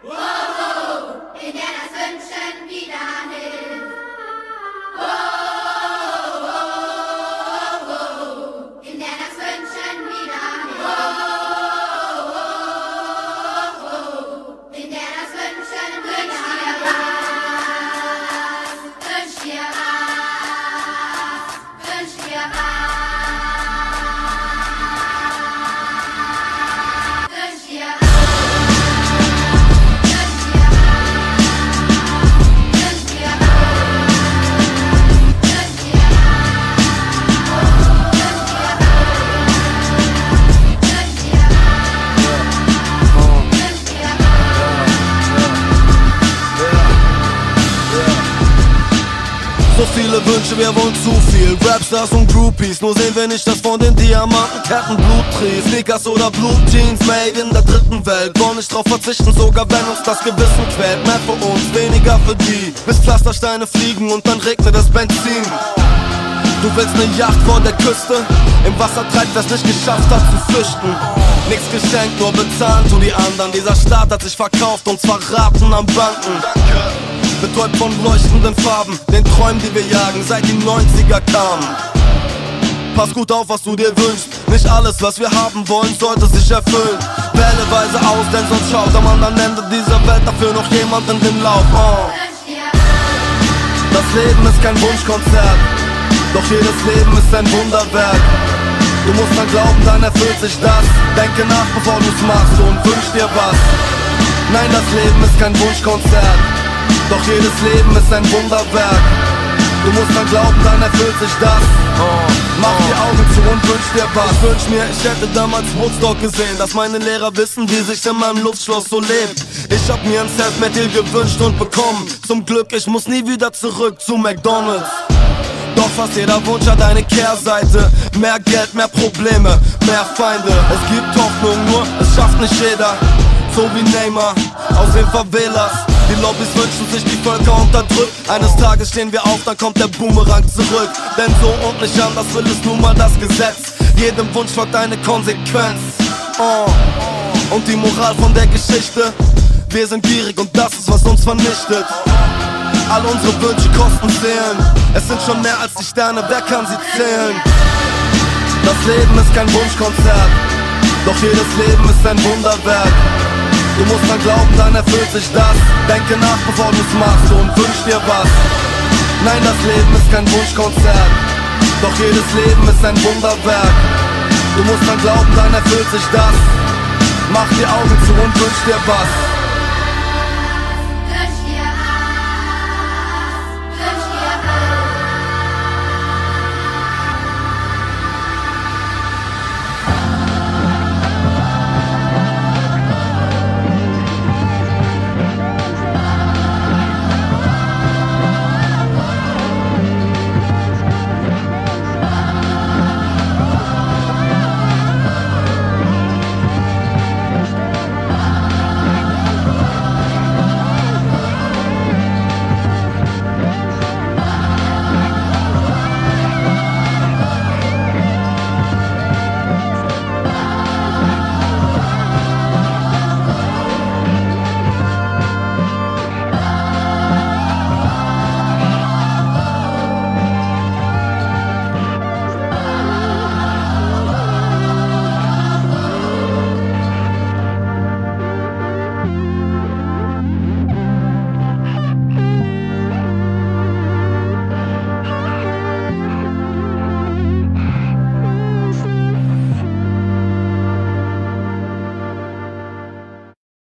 in der das Wünschen wieder hilft. In der das Wünschen wieder hilft. In der das Wünschen wieder hilft. Wünsch dir was, wünsch dir was. Wünsch dir was. So viele Wünsche, wir wollen zu viel. Rapstars und Groupies, nur sehen wir nicht das von den Diamantenketten Bluttries. Sneakers oder Blutjeans, made in der dritten Welt. Wollen nicht drauf verzichten, sogar wenn uns das Gewissen quält. Mehr für uns, weniger für die. Bis Pflastersteine fliegen und dann regnet das Benzin. Du willst ne Yacht vor der Küste, im Wasser treibt, wer's nicht geschafft hat zu flüchten. Nix geschenkt, nur bezahlen tu die anderen. Dieser Staat hat sich verkauft und verraten am Banken. Betäubt von leuchtenden Farben, den Träumen, die wir jagen, seit die 90er kamen. Pass gut auf, was du dir wünschst. Nicht alles, was wir haben wollen, sollte sich erfüllen. Wähle weise aus, denn sonst schaut am anderen Ende dieser Welt dafür noch jemand in den Lauf. Das Leben ist kein Wunschkonzert, doch jedes Leben ist ein Wunderwerk. Du musst dran glauben, dann erfüllt sich das. Denke nach, bevor du's machst und wünsch dir was. Nein, das Leben ist kein Wunschkonzert, doch jedes Leben ist ein Wunderwerk. Du musst dran glauben, dann erfüllt sich das. Mach die Augen zu und wünsch dir was. Ich wünsch mir, ich hätte damals Woodstock gesehen, dass meine Lehrer wissen, wie sich in meinem Luftschloss so lebt. Ich hab mir ein Selfmade gewünscht und bekommen. Zum Glück, ich muss nie wieder zurück zu McDonald's. Doch fast jeder Wunsch hat eine Kehrseite. Mehr Geld, mehr Probleme, mehr Feinde. Es gibt Hoffnung, nur es schafft nicht jeder. So wie Neymar aus den Favelas. Die Lobbys wünschen sich die Völker unterdrückt. Eines Tages stehen wir auf, dann kommt der Boomerang zurück. Denn so und nicht anders will es nun mal das Gesetz. Jedem Wunsch folgt eine Konsequenz. Und die Moral von der Geschichte: wir sind gierig und das ist, was uns vernichtet. All unsere Wünsche kosten Seelen. Es sind schon mehr als die Sterne, wer kann sie zählen? Das Leben ist kein Wunschkonzert, doch jedes Leben ist ein Wunderwerk. Du musst dran glauben, dann erfüllt sich das. Denke nach, bevor du's machst und wünsch dir was. Nein, das Leben ist kein Wunschkonzert, doch jedes Leben ist ein Wunderwerk. Du musst dran glauben, dann erfüllt sich das. Mach die Augen zu und wünsch dir was.